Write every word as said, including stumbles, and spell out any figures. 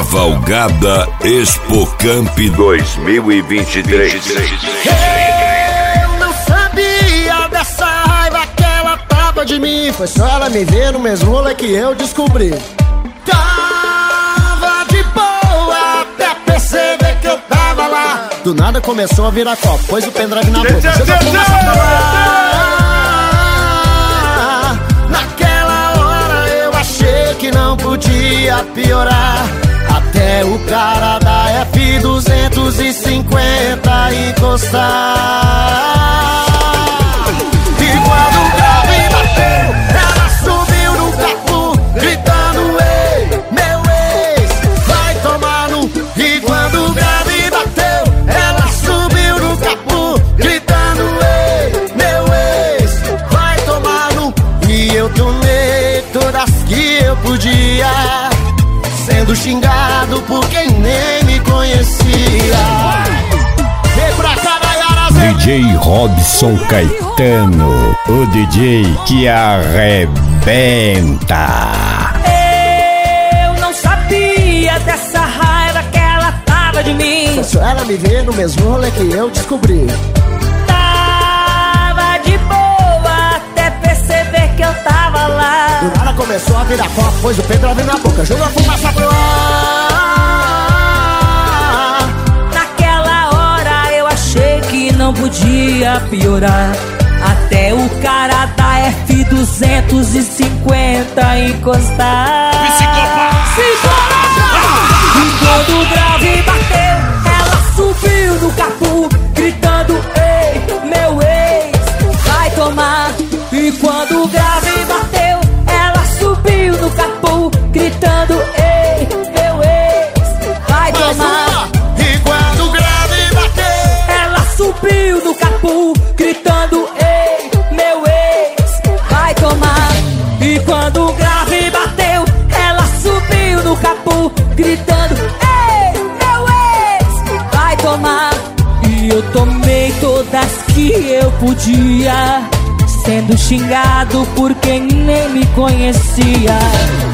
Cavalgada Expocamp dois mil e vinte e três. Eu não sabia dessa raiva que ela tava de mim. Foi só ela me ver no mesmo rolê que eu descobri. Tava de boa até perceber que eu tava lá. Do nada começou a virar copo, pôs o pendrive na boca, jogou a fumaça pra lá. Naquela hora eu achei que não podia piorar, até o cara da F duzentos e cinquenta encostar. E quando o grave bateu, ela subiu no capô, gritando: ei, meu ex, vai tomar no... E quando o grave bateu, ela subiu no capô, gritando: ei, meu ex, vai tomar no... E eu tomei todas que eu podia, sendo xingado por quem nem me conhecia. Vem pra cá, Nayara Zé. D J Robson Caetano, o D J que arrebenta. Eu não sabia dessa raiva que ela tava de mim. Foi só ela me ver no mesmo rolê que eu descobri. Tava de boa até perceber que eu tava lá. Do nada começou a virar copo, pôs o pendrive na boca, jogou a fumaça pro ar. Naquela hora eu achei que não podia piorar, até o cara da F duzentos e cinquenta encostar. Psicopata! E quando o grave bateu, ela subiu no capô, gritando: ei, meu ex, vai tomar. E quando o grave bateu, ela subiu no capô, gritando: ei, meu ex, vai tomar. E quando o grave bateu, ela subiu no capô, gritando: ei, meu ex, vai tomar. E quando o grave bateu, ela subiu no capô, gritando: ei, meu ex, vai tomar. E eu tomei todas que eu podia, sendo xingado por quem nem me conhecia.